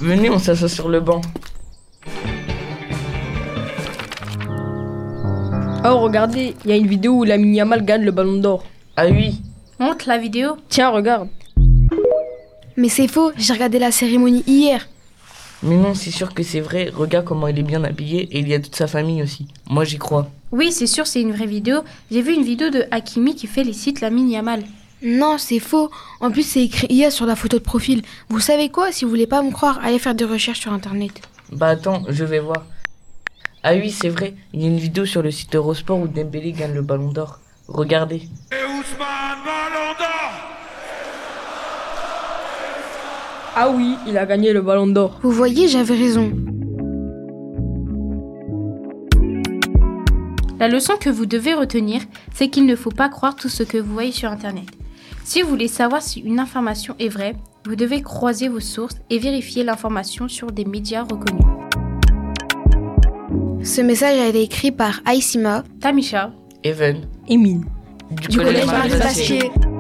Venez, on s'assoit sur le banc. Oh, regardez, il y a une vidéo où Lamine Yamal gagne le ballon d'or. Ah oui. Montre la vidéo. Tiens, regarde. Mais c'est faux, j'ai regardé la cérémonie hier. Mais non, c'est sûr que c'est vrai. Regarde comment il est bien habillé et il y a toute sa famille aussi. Moi, j'y crois. Oui, c'est sûr, c'est une vraie vidéo. J'ai vu une vidéo de Hakimi qui félicite Lamine Yamal. Non, c'est faux. En plus, c'est écrit hier sur la photo de profil. Vous savez quoi? Si vous voulez pas me croire, allez faire des recherches sur internet. Bah attends, je vais voir. Ah oui, c'est vrai. Il y a une vidéo sur le site Eurosport où Dembélé gagne le ballon d'or. Regardez. Et Ousmane, ballon d'or! Ah oui, il a gagné le ballon d'or. Vous voyez, j'avais raison. La leçon que vous devez retenir, c'est qu'il ne faut pas croire tout ce que vous voyez sur Internet. Si vous voulez savoir si une information est vraie, vous devez croiser vos sources et vérifier l'information sur des médias reconnus. Ce message a été écrit par Aïsima, Tamisha, Even. Émile. Du collège Marie Pasquier.